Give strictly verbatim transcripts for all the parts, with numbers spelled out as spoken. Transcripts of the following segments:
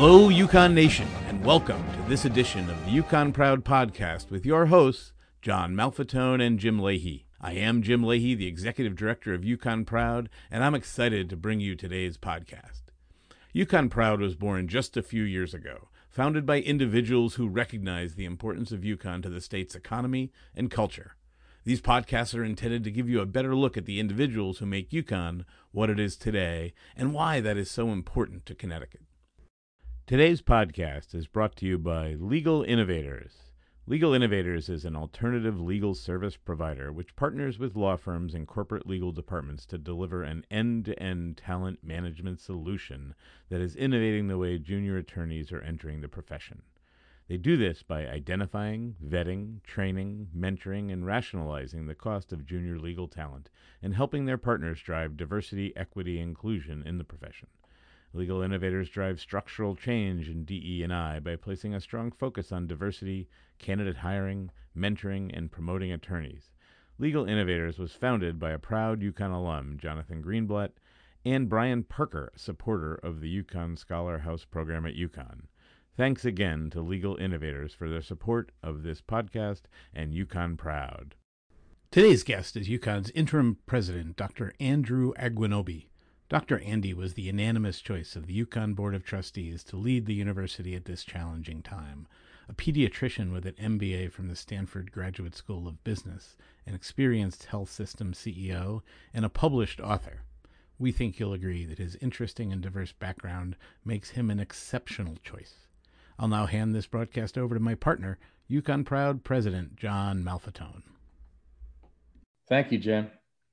Hello, Yukon Nation, and welcome to this edition of the Yukon Proud podcast with your hosts, John Malfettone and Jim Leahy. I am Jim Leahy, the Executive Director of Yukon Proud, and I'm excited to bring you today's podcast. Yukon Proud was born just a few years ago, founded by individuals who recognize the importance of Yukon to the state's economy and culture. These podcasts are intended to give you a better look at the individuals who make Yukon what it is today and why that is so important to Connecticut. Today's podcast is brought to you by Legal Innovators. Legal Innovators is an alternative legal service provider which partners with law firms and corporate legal departments to deliver an end-to-end talent management solution that is innovating the way junior attorneys are entering the profession. They do this by identifying, vetting, training, mentoring, and rationalizing the cost of junior legal talent and helping their partners drive diversity, equity, and inclusion in the profession. Legal Innovators drive structural change in D E and I by placing a strong focus on diversity, candidate hiring, mentoring, and promoting attorneys. Legal Innovators was founded by a proud Yukon alum, Jonathan Greenblatt, and Brian Parker, a supporter of the Yukon Scholar House program at Yukon. Thanks again to Legal Innovators for their support of this podcast and Yukon Proud. Today's guest is Yukon's interim president, Doctor Andrew Agwinobi. Doctor Andy was the unanimous choice of the Yukon Board of Trustees to lead the university at this challenging time. A pediatrician with an M B A from the Stanford Graduate School of Business, an experienced health system C E O, and a published author. We think you'll agree that his interesting and diverse background makes him an exceptional choice. I'll now hand this broadcast over to my partner, Yukon Proud President John Malfettone. Thank you, Jim.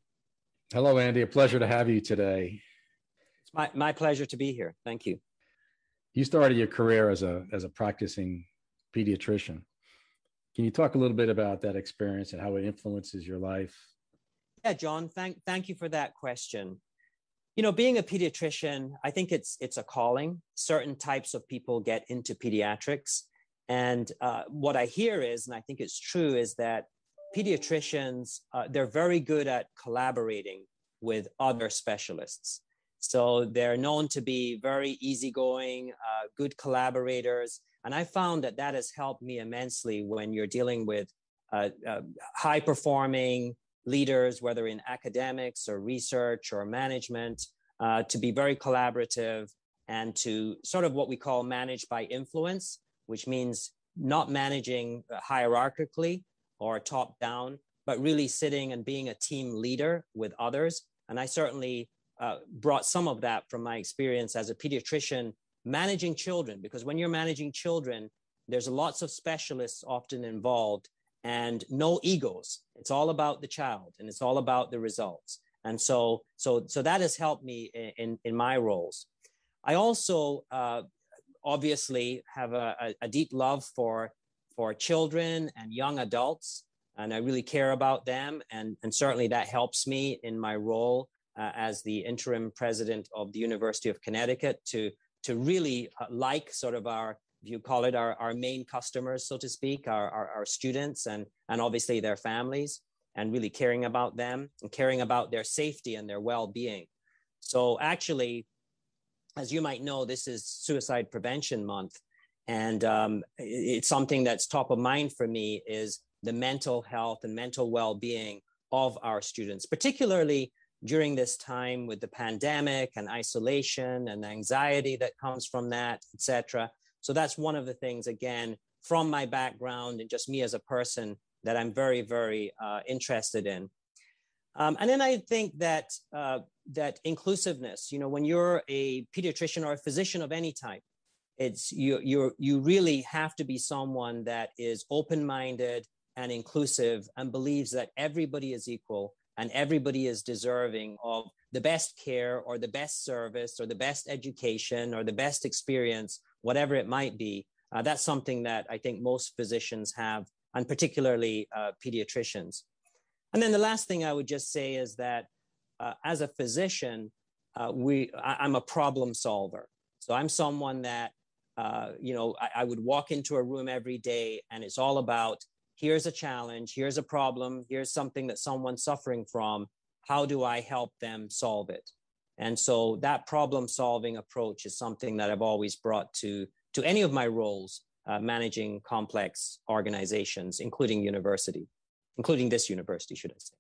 Hello, Andy. A pleasure to have you today. It's my, my pleasure to be here. Thank you. You started your career as a as a practicing pediatrician. Can you talk a little bit about that experience and how it influences your life? Yeah, John, thank thank you for that question. You know, being a pediatrician, I think it's it's a calling. Certain types of people get into pediatrics. And uh, what I hear is, and I think it's true, is that pediatricians, uh, they're very good at collaborating with other specialists. So they're known to be very easygoing, uh, good collaborators. And I found that that has helped me immensely when you're dealing with uh, uh, high-performing leaders, whether in academics or research or management, uh, to be very collaborative and to sort of what we call manage by influence, which means not managing hierarchically or top down, but really sitting and being a team leader with others. And I certainly uh, brought some of that from my experience as a pediatrician managing children, because when you're managing children, there's lots of specialists often involved and no egos. It's all about the child and it's all about the results. And so, so, so that has helped me in, in, in my roles. I also uh, obviously have a, a, a deep love for for children and young adults, and I really care about them. And, and certainly that helps me in my role uh, as the interim president of the University of Connecticut to, to really uh, like sort of our, if you call it, our, our main customers, so to speak, our, our, our students and, and obviously their families, and really caring about them and caring about their safety and their well-being. So actually, as you might know, this is Suicide Prevention Month. And um, it's something that's top of mind for me is the mental health and mental well-being of our students, particularly during this time with the pandemic and isolation and anxiety that comes from that, et cetera. So that's one of the things, again, from my background and just me as a person that I'm very, very uh, interested in. Um, and then I think that uh, that inclusiveness, you know, when you're a pediatrician or a physician of any type, It's you, you, you really have to be someone that is open-minded and inclusive and believes that everybody is equal and everybody is deserving of the best care or the best service or the best education or the best experience, whatever it might be. Uh, that's something that I think most physicians have, and particularly uh, pediatricians. And then the last thing I would just say is that uh, as a physician, uh, we I, I'm a problem solver. So I'm someone that Uh, you know, I, I would walk into a room every day and it's all about, here's a challenge, here's a problem, here's something that someone's suffering from. How do I help them solve it? And so that problem solving approach is something that I've always brought to, to any of my roles, uh, managing complex organizations, including university, including this university, should I say.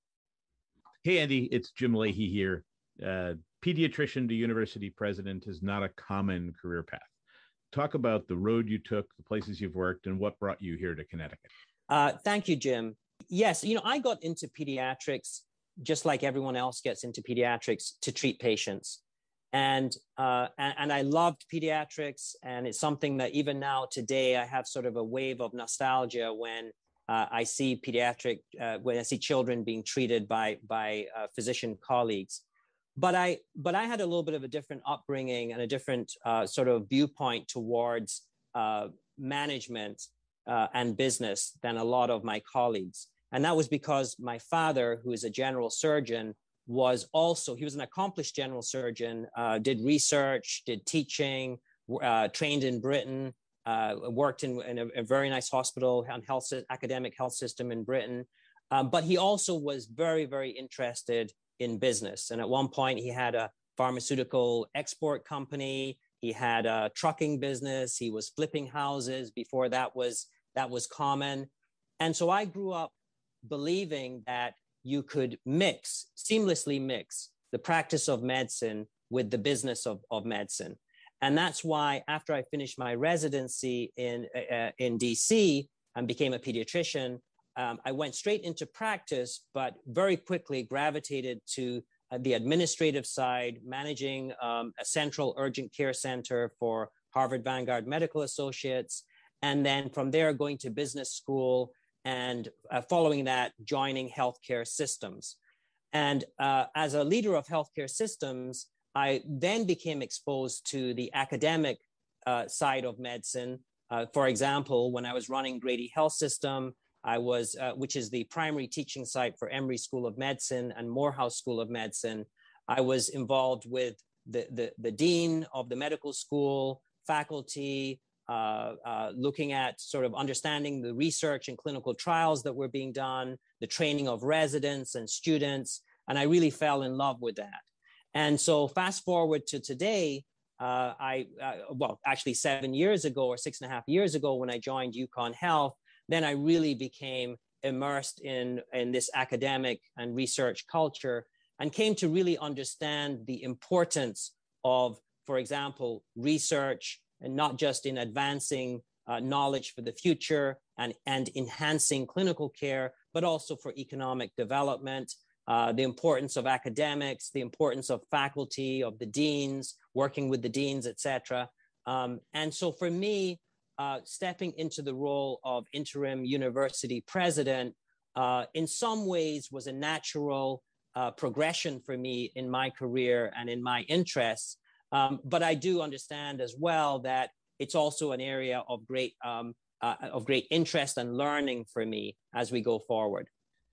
Hey, Andy, it's Jim Leahy here. Uh, pediatrician to university president is not a common career path. Talk about the road you took, the places you've worked, and what brought you here to Connecticut. Uh, thank you, Jim. Yes, you know, I got into pediatrics just like everyone else gets into pediatrics to treat patients. And, uh, and, and I loved pediatrics. And it's something that even now today, I have sort of a wave of nostalgia when uh, I see pediatric, uh, when I see children being treated by, by uh, physician colleagues. But I, but I had a little bit of a different upbringing and a different uh, sort of viewpoint towards uh, management uh, and business than a lot of my colleagues. And that was because my father, who is a general surgeon, was also, he was an accomplished general surgeon, uh, did research, did teaching, uh, trained in Britain, uh, worked in, in a, a very nice hospital and health, academic health system in Britain. Um, but he also was very, very interested in business. And at one point he had a pharmaceutical export company. He had a trucking business. He was flipping houses before that was, that was common. And so I grew up believing that you could mix, seamlessly mix the practice of medicine with the business of, of medicine. And that's why after I finished my residency in, uh, in D C and became a pediatrician, um, I went straight into practice, but very quickly gravitated to uh, the administrative side, managing um, a central urgent care center for Harvard Vanguard Medical Associates. And then from there, going to business school, and uh, following that, joining healthcare systems. And uh, as a leader of healthcare systems, I then became exposed to the academic uh, side of medicine. Uh, for example, when I was running Grady Health System, I was, uh, which is the primary teaching site for Emory School of Medicine and Morehouse School of Medicine, I was involved with the, the, the dean of the medical school, faculty, Uh, uh, looking at sort of understanding the research and clinical trials that were being done, the training of residents and students, and I really fell in love with that. And so fast forward to today, uh, I, uh, well, actually seven years ago or six and a half years ago when I joined UConn Health, then I really became immersed in, in this academic and research culture and came to really understand the importance of, for example, research, and not just in advancing uh, knowledge for the future and, and enhancing clinical care, but also for economic development, uh, the importance of academics, the importance of faculty, of the deans, working with the deans, et cetera. Um, and so for me, uh, stepping into the role of interim university president, uh, in some ways was a natural uh, progression for me in my career and in my interests. Um, but I do understand as well that it's also an area of great um, uh, of great interest and learning for me as we go forward.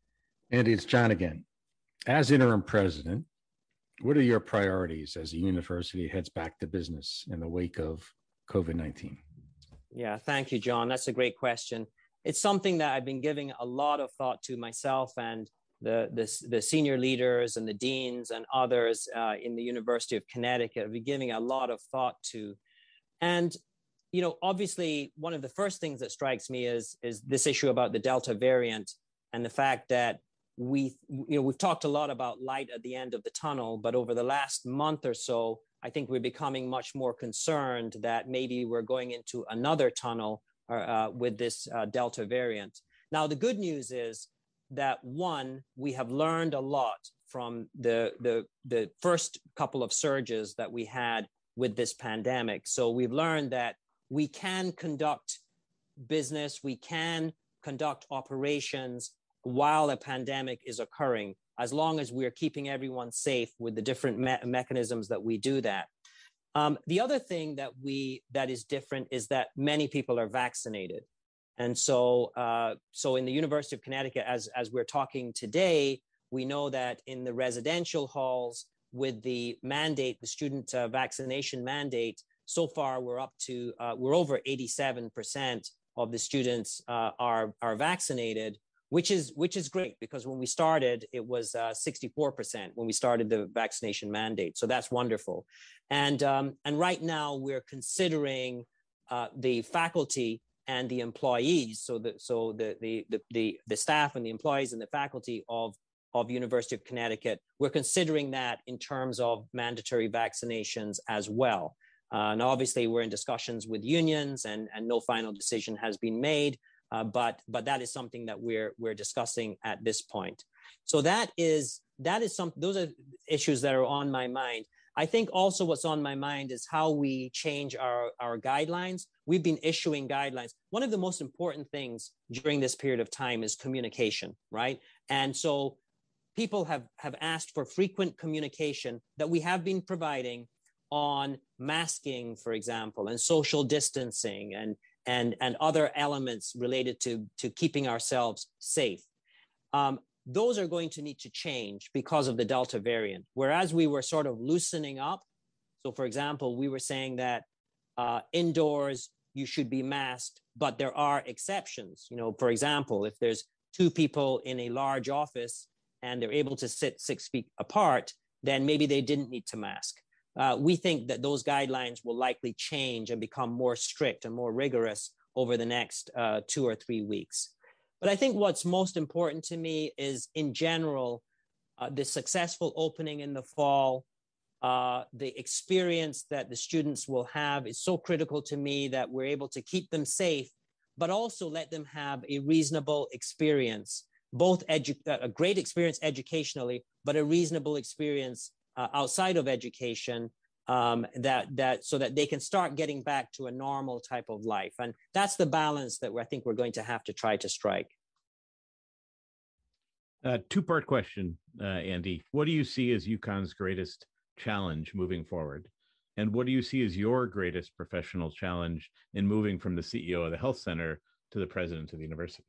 Andy, it's John again. As interim president, what are your priorities as the university heads back to business in the wake of COVID nineteen? Yeah, thank you, John. That's a great question. It's something that I've been giving a lot of thought to myself and The, the, the senior leaders and the deans and others uh, in the University of Connecticut have been giving a lot of thought to. And, you know, obviously, one of the first things that strikes me is, is this issue about the Delta variant and the fact that we, you know, we've talked a lot about light at the end of the tunnel, but over the last month or so, I think we're becoming much more concerned that maybe we're going into another tunnel uh, with this uh, Delta variant. Now, the good news is that one, we have learned a lot from the, the, the first couple of surges that we had with this pandemic. So we've learned that we can conduct business, we can conduct operations while a pandemic is occurring, as long as we're keeping everyone safe with the different me- mechanisms that we do that. Um, the other thing that we that is different is that many people are vaccinated. And so, uh, so in the University of Connecticut, as, as we're talking today, we know that in the residential halls with the mandate, the student uh, vaccination mandate, so far we're up to, uh, we're over eighty-seven percent of the students uh, are, are vaccinated, which is which is great, because when we started, it was uh, sixty-four percent when we started the vaccination mandate. So that's wonderful. And, um, and right now we're considering uh, the faculty and the employees, so the so the, the the the the staff and the employees and the faculty of of University of Connecticut, we're considering that in terms of mandatory vaccinations as well. Uh, and obviously, we're in discussions with unions, and and no final decision has been made. Uh, but but that is something that we're we're discussing at this point. So that is that is some those are issues that are on my mind. I think also what's on my mind is how we change our, our guidelines. We've been issuing guidelines. One of the most important things during this period of time is communication, right? And so people have, have asked for frequent communication that we have been providing on masking, for example, and social distancing and, and, and other elements related to, to keeping ourselves safe. Um, Those are going to need to change because of the Delta variant. Whereas we were sort of loosening up. So for example, we were saying that uh, indoors, you should be masked, but there are exceptions. You know, for example, if there's two people in a large office and they're able to sit six feet apart, then maybe they didn't need to mask. Uh, we think that those guidelines will likely change and become more strict and more rigorous over the next uh, two or three weeks. But I think what's most important to me is, in general, uh, the successful opening in the fall, uh, the experience that the students will have is so critical to me, that we're able to keep them safe, but also let them have a reasonable experience, both edu- a great experience educationally, but a reasonable experience uh, outside of education, um, that that so that they can start getting back to a normal type of life. And that's the balance that I think we're going to have to try to strike. Uh, two-part question, uh, Andy. What do you see as UConn's greatest challenge moving forward? And what do you see as your greatest professional challenge in moving from the C E O of the health center to the president of the university?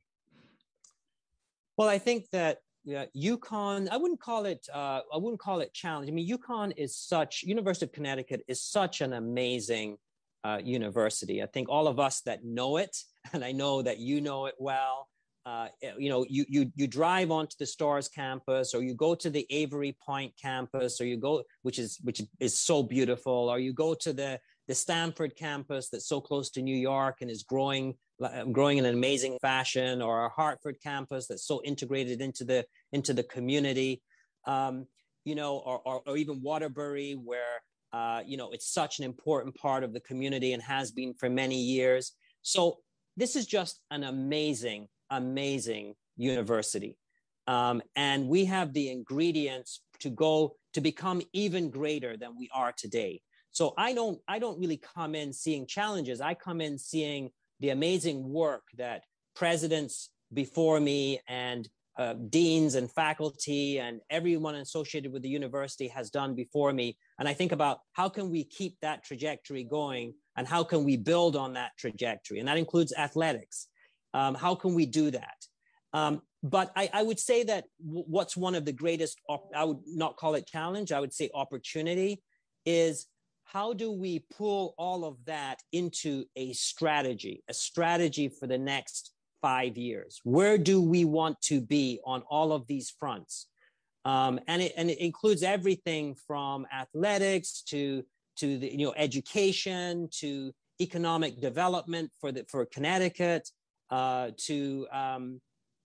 Well, I think that yeah, UConn, I wouldn't call it, uh, I wouldn't call it challenge. I mean, UConn is such, University of Connecticut is such an amazing uh, university. I think all of us that know it, and I know that you know it well, uh, you know, you, you, you drive onto the Storrs campus, or you go to the Avery Point campus, or you go, which is, which is so beautiful, or you go to the, the Stanford campus that's so close to New York and is growing growing in an amazing fashion, or our Hartford campus that's so integrated into the into the community, um, you know, or, or, or even Waterbury, where, uh, you know, it's such an important part of the community and has been for many years. So this is just an amazing, amazing university. Um, and we have the ingredients to go to become even greater than we are today. So I don't, I don't really come in seeing challenges. I come in seeing the amazing work that presidents before me and uh, deans and faculty and everyone associated with the university has done before me. And I think about how can we keep that trajectory going, and how can we build on that trajectory? And that includes athletics. Um, how can we do that? Um, but I, I would say that w- what's one of the greatest, op- I would not call it challenge, I would say opportunity, is how do we pull all of that into a strategy, a strategy for the next five years? Where do we want to be on all of these fronts? Um, and, it, and it includes everything from athletics to, to the, you know, education, to economic development for, the, for Connecticut, uh, to, um,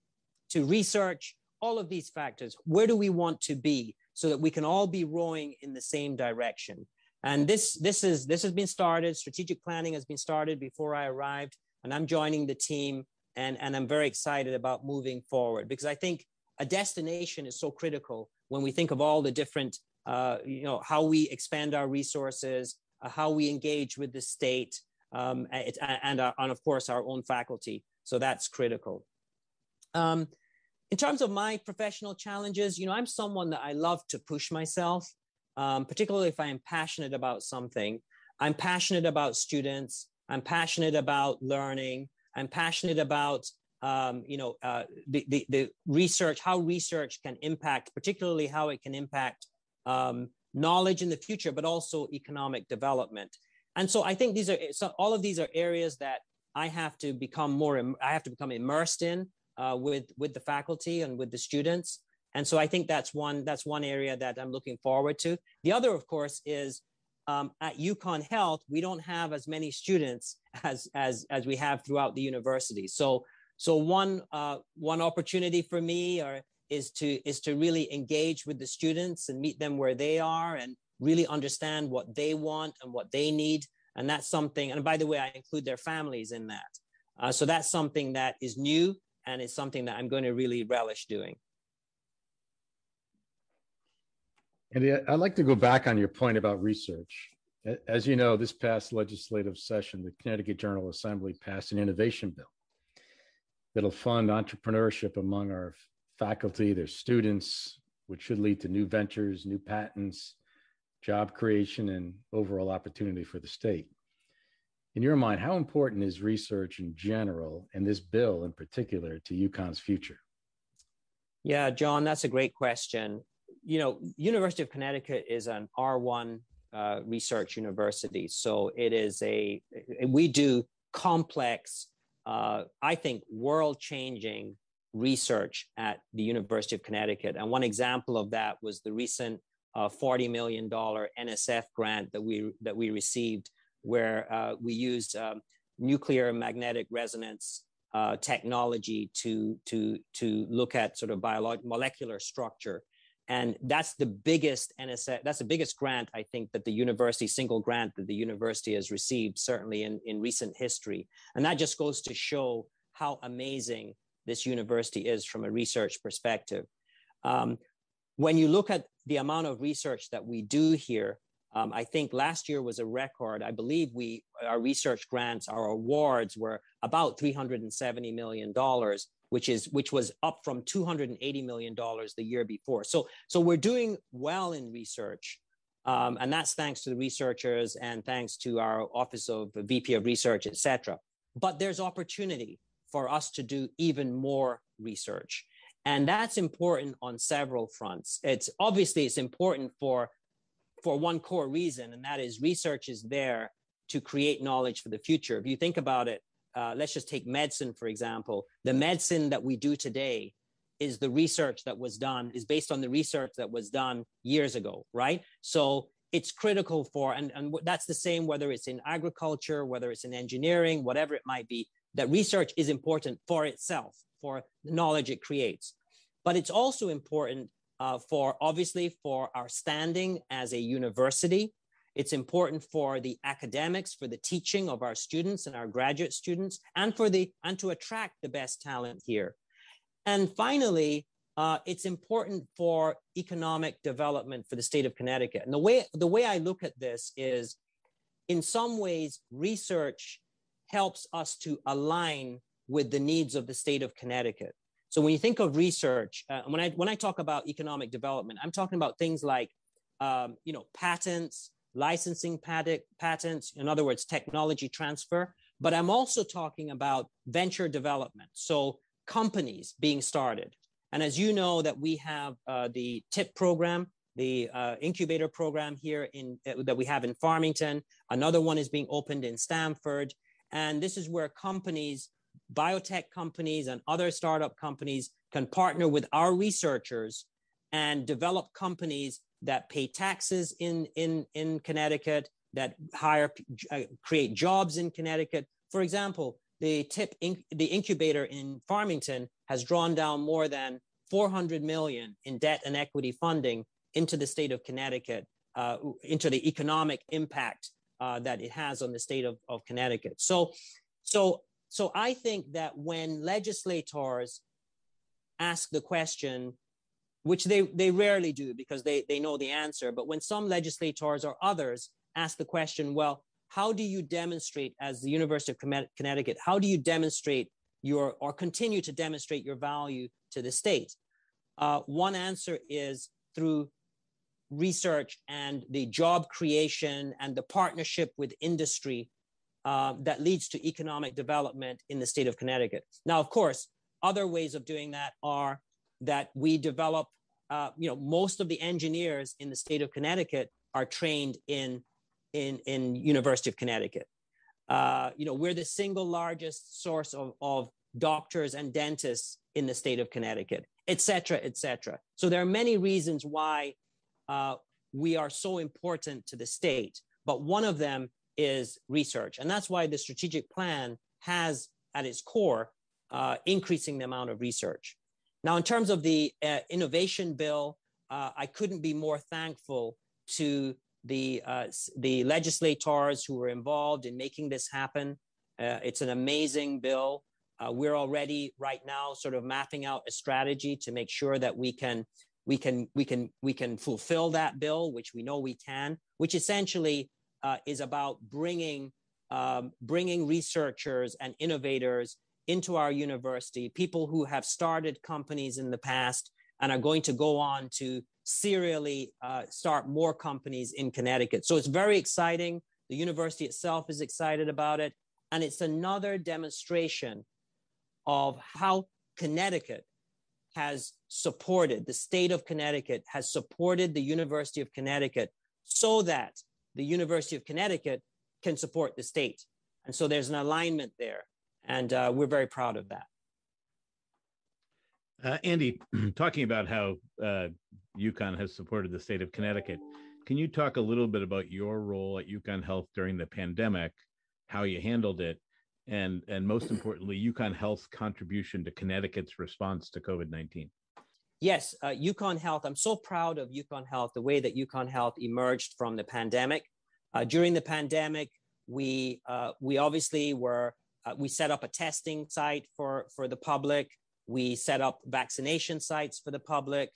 to research, all of these factors. Where do we want to be so that we can all be rowing in the same direction? And this, this, is, this has been started. Strategic planning has been started before I arrived, and I'm joining the team, and, and I'm very excited about moving forward, because I think a destination is so critical when we think of all the different, uh, you know, how we expand our resources, uh, how we engage with the state, um, it, and, our, and of course, our own faculty. So that's critical. Um, in terms of my professional challenges, you know, I'm someone that I love to push myself. Um, particularly if I am passionate about something. I'm passionate about students. I'm passionate about learning. I'm passionate about, um, you know, uh, the, the, the research, how research can impact, particularly how it can impact um, knowledge in the future, but also economic development. And so I think these are, so all of these are areas that I have to become more, I have to become immersed in. uh, with with the faculty and with the students. And so I think that's one that's one area that I'm looking forward to. The other, of course, is um, at UConn Health, we don't have as many students as as as we have throughout the university. So so one uh, one opportunity for me or is to is to really engage with the students and meet them where they are and really understand what they want and what they need. And that's something, and by the way, I include their families in that. Uh, so that's something that is new and it's something that I'm going to really relish doing. And I'd like to go back on your point about research. As you know, this past legislative session, the Connecticut General Assembly passed an innovation bill that'll fund entrepreneurship among our faculty, their students, which should lead to new ventures, new patents, job creation, and overall opportunity for the state. In your mind, how important is research in general and this bill in particular to UConn's future? Yeah, John, that's a great question. You know, University of Connecticut is an R one uh, research university. So it is a, we do complex, uh, I think, world-changing research at the University of Connecticut. And one example of that was the recent uh, forty million dollars N S F grant that we, that we received, where uh, we used um, nuclear magnetic resonance uh, technology to, to, to look at sort of biolog- molecular structure. And that's the biggest N S F, that's the biggest grant, I think, that the university, single grant that the university has received, certainly in, in recent history. And that just goes to show how amazing this university is from a research perspective. Um, when you look at the amount of research that we do here, um, I think last year was a record. I believe we, our research grants, our awards were about three hundred seventy million dollars, which is which was up from two hundred eighty million dollars the year before. So, so we're doing well in research. Um, and that's thanks to the researchers and thanks to our Office of V P of Research, et cetera. But there's opportunity for us to do even more research. And that's important on several fronts. It's obviously it's important for, for one core reason, and that is research is there to create knowledge for the future. If you think about it, uh, let's just take medicine, for example. The medicine that we do today is the research that was done, is based on the research that was done years ago, right? So it's critical for, and, and that's the same whether it's in agriculture, whether it's in engineering, whatever it might be, that research is important for itself, for the knowledge it creates. But it's also important uh, for, obviously, for our standing as a university. It's important for the academics, for the teaching of our students and our graduate students, and for the, and to attract the best talent here. And finally, uh, it's important for economic development for the state of Connecticut. And the way, the way I look at this is, in some ways, research helps us to align with the needs of the state of Connecticut. So when you think of research, uh, when I when I talk about economic development, I'm talking about things like, um, you know, patents, licensing pat- patents, in other words, technology transfer. But I'm also talking about venture development. So companies being started. And as you know, that we have uh, the TIP program, the uh, incubator program here in uh, that we have in Farmington. Another one is being opened in Stamford. And this is where companies, biotech companies and other startup companies can partner with our researchers and develop companies that pay taxes in, in, in Connecticut, that hire, uh, create jobs in Connecticut. For example, the TIP, inc- the incubator in Farmington has drawn down more than four hundred million in debt and equity funding into the state of Connecticut, uh, into the economic impact uh, that it has on the state of, of Connecticut. So, so, so I think that when legislators ask the question, which they, they rarely do because they, they know the answer, but when some legislators or others ask the question, well, how do you demonstrate as the University of Connecticut, how do you demonstrate your, or continue to demonstrate your value to the state? Uh, one answer is through research and the job creation and the partnership with industry uh, that leads to economic development in the state of Connecticut. Now, of course, other ways of doing that are that we develop, uh, you know, most of the engineers in the state of Connecticut are trained in in, in University of Connecticut. Uh, you know, we're the single largest source of, of doctors and dentists in the state of Connecticut, et cetera, et cetera. So there are many reasons why uh, we are so important to the state, but one of them is research. And that's why the strategic plan has at its core uh, increasing the amount of research. Now, in terms of the uh, innovation bill, uh, I couldn't be more thankful to the, uh, the legislators who were involved in making this happen. Uh, it's an amazing bill. Uh, we're already right now sort of mapping out a strategy to make sure that we can we can we can we can fulfill that bill, which we know we can, which essentially uh, is about bringing um, bringing researchers and innovators into our university, people who have started companies in the past and are going to go on to serially uh, start more companies in Connecticut. So it's very exciting. The university itself is excited about it, and it's another demonstration of how Connecticut has supported, the state of Connecticut has supported the University of Connecticut so that the University of Connecticut can support the state. And so there's an alignment there. And uh, we're very proud of that. Uh, Andy, talking about how uh, UConn has supported the state of Connecticut, can you talk a little bit about your role at UConn Health during the pandemic, how you handled it, and and most importantly, UConn Health's contribution to Connecticut's response to COVID nineteen? Yes, uh, UConn Health. I'm so proud of UConn Health, the way that UConn Health emerged from the pandemic. Uh, during the pandemic, we uh, we obviously were uh, we set up a testing site for for the public. We set up vaccination sites for the public.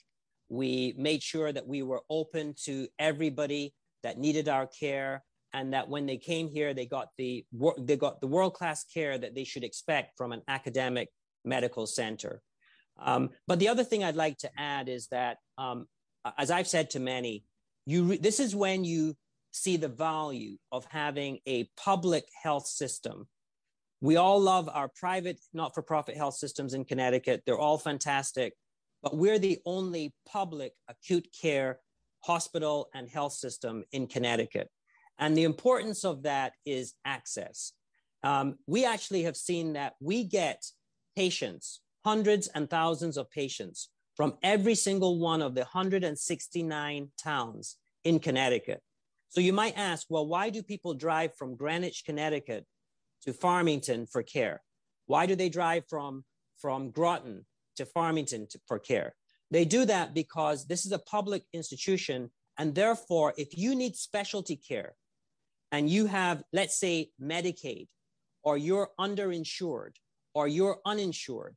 We made sure that we were open to everybody that needed our care, and that when they came here, they got the they got the world-class care that they should expect from an academic medical center. Um, but the other thing I'd like to add is that, um, as I've said to many, you re- this is when you see the value of having a public health system. We all love our private not-for-profit health systems in Connecticut. They're all fantastic, but we're the only public acute care hospital and health system in Connecticut. And the importance of that is access. Um, we actually have seen that we get patients, hundreds and thousands of patients from every single one of the one hundred sixty-nine towns in Connecticut. So you might ask, well, why do people drive from Greenwich, Connecticut to Farmington for care? Why do they drive from, from Groton to Farmington to, for care? They do that because this is a public institution, and therefore, if you need specialty care and you have, let's say, Medicaid, or you're underinsured, or you're uninsured,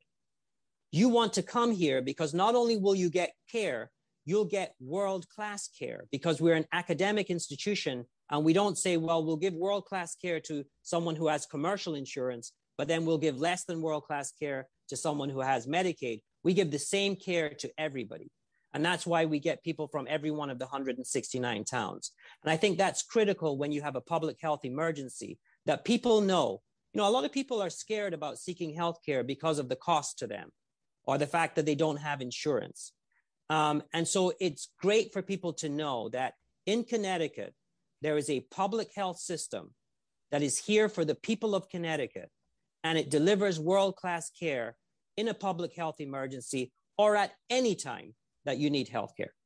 you want to come here because not only will you get care, you'll get world-class care, because we're an academic institution, and we don't say, well, we'll give world-class care to someone who has commercial insurance, but then we'll give less than world-class care to someone who has Medicaid. We give the same care to everybody. And that's why we get people from every one of the one hundred sixty-nine towns. And I think that's critical when you have a public health emergency, that people know. You know, a lot of people are scared about seeking healthcare because of the cost to them, or the fact that they don't have insurance. Um, and so it's great for people to know that in Connecticut, there is a public health system that is here for the people of Connecticut, and it delivers world-class care in a public health emergency or at any time that you need health care.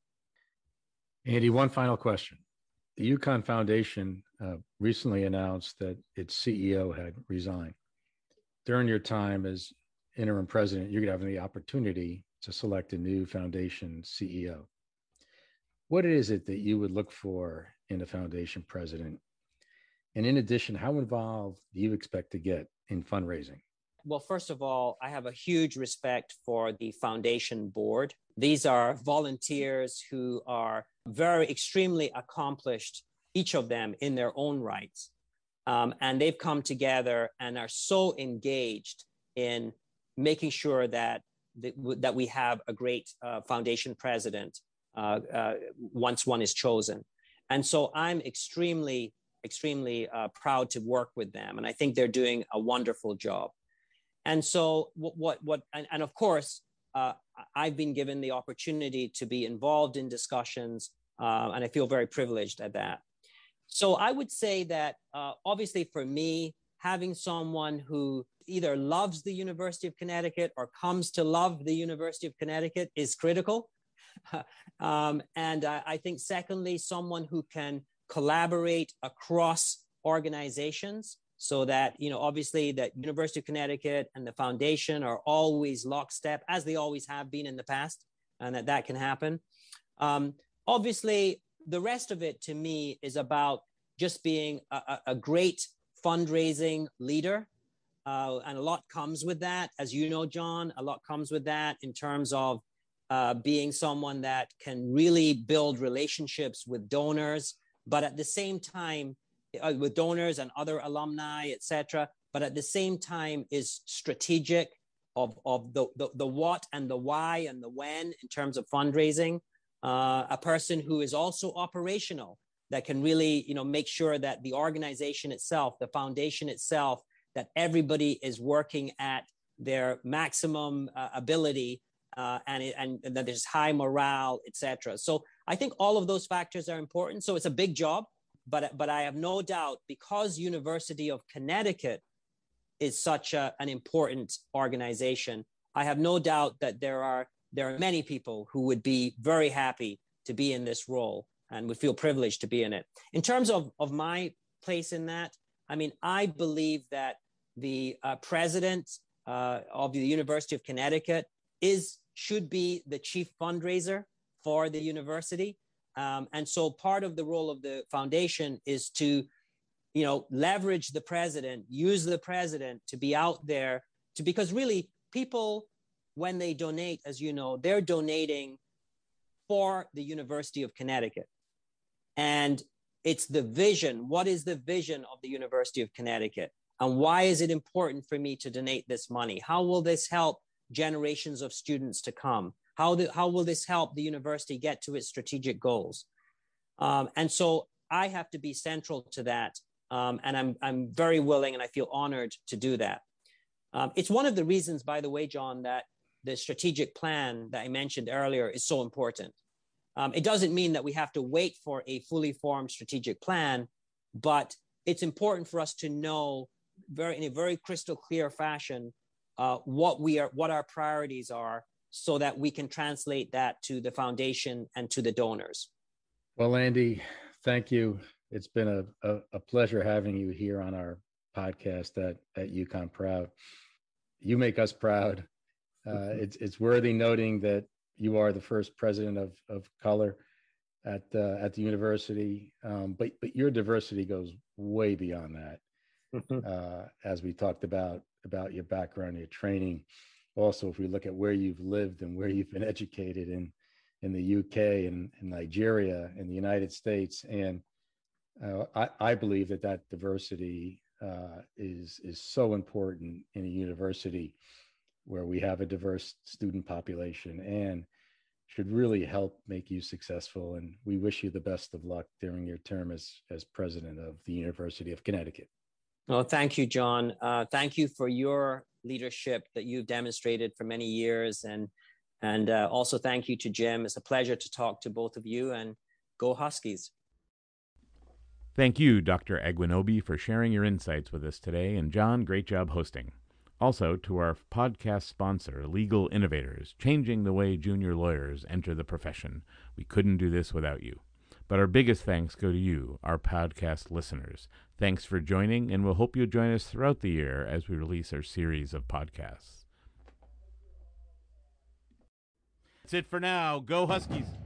Andy, one final question. The UConn Foundation uh, recently announced that its C E O had resigned. During your time as interim president, you're going to have the opportunity to select a new foundation C E O. What is it that you would look for in a foundation president? And in addition, how involved do you expect to get in fundraising? Well, first of all, I have a huge respect for the foundation board. These are volunteers who are very extremely accomplished, each of them in their own rights. Um, and they've come together and are so engaged in making sure that, that we have a great uh, foundation president uh, uh, once one is chosen. And so I'm extremely, extremely uh, proud to work with them. And I think they're doing a wonderful job. And so what, what, what and, and of course, uh, I've been given the opportunity to be involved in discussions, uh, and I feel very privileged at that. So I would say that uh, obviously for me, having someone who either loves the University of Connecticut or comes to love the University of Connecticut is critical. um, and I, I think, secondly, someone who can collaborate across organizations so that, you know, obviously that University of Connecticut and the foundation are always lockstep, as they always have been in the past, and that that can happen. Um, obviously, the rest of it to me is about just being a, a great fundraising leader. Uh, and a lot comes with that. As you know, John, a lot comes with that in terms of uh, being someone that can really build relationships with donors, but at the same time, uh, with donors and other alumni, et cetera, but at the same time is strategic of, of the, the, the what and the why and the when in terms of fundraising. Uh, a person who is also operational, that can really, you know, make sure that the organization itself, the foundation itself, that everybody is working at their maximum uh, ability, uh, and, it, and and that there's high morale, et cetera. So I think all of those factors are important. So it's a big job, but but I have no doubt, because University of Connecticut is such a, an important organization, I have no doubt that there are there are many people who would be very happy to be in this role and would feel privileged to be in it. In terms of, of my place in that, I mean, I believe that the uh, president uh, of the University of Connecticut is should be the chief fundraiser for the university. Um, and so part of the role of the foundation is to, you know, leverage the president, use the president to be out there, to because really people, when they donate, as you know, they're donating for the University of Connecticut. And it's the vision. What is the vision of the University of Connecticut? And why is it important for me to donate this money? How will this help generations of students to come? How, the, how will this help the university get to its strategic goals? Um, and so I have to be central to that. Um, and I'm, I'm very willing and I feel honored to do that. Um, it's one of the reasons, by the way, John, that the strategic plan that I mentioned earlier is so important. Um, it doesn't mean that we have to wait for a fully formed strategic plan, but it's important for us to know very, in a very crystal clear fashion uh, what we are, what our priorities are, so that we can translate that to the foundation and to the donors. Well, Andy, thank you. It's been a, a, a pleasure having you here on our podcast at, at UConn Proud. You make us proud. Uh, it's it's worthy noting that you are the first president of, of color at uh, at the university, um, but but your diversity goes way beyond that. Uh, as we talked about about your background, your training. Also, if we look at where you've lived and where you've been educated in in the U K and in Nigeria, in the United States, and uh, I, I believe that that diversity uh, is is so important in a university where we have a diverse student population and should really help make you successful. And we wish you the best of luck during your term as, as president of the University of Connecticut. Well, thank you, John. Uh, thank you for your leadership that you've demonstrated for many years. And, and uh, also thank you to Jim. It's a pleasure to talk to both of you, and go Huskies. Thank you, Doctor Agwenobi, for sharing your insights with us today. And John, great job hosting. Also, to our podcast sponsor, Legal Innovators, changing the way junior lawyers enter the profession. We couldn't do this without you. But our biggest thanks go to you, our podcast listeners. Thanks for joining, and we'll hope you'll join us throughout the year as we release our series of podcasts. That's it for now. Go Huskies!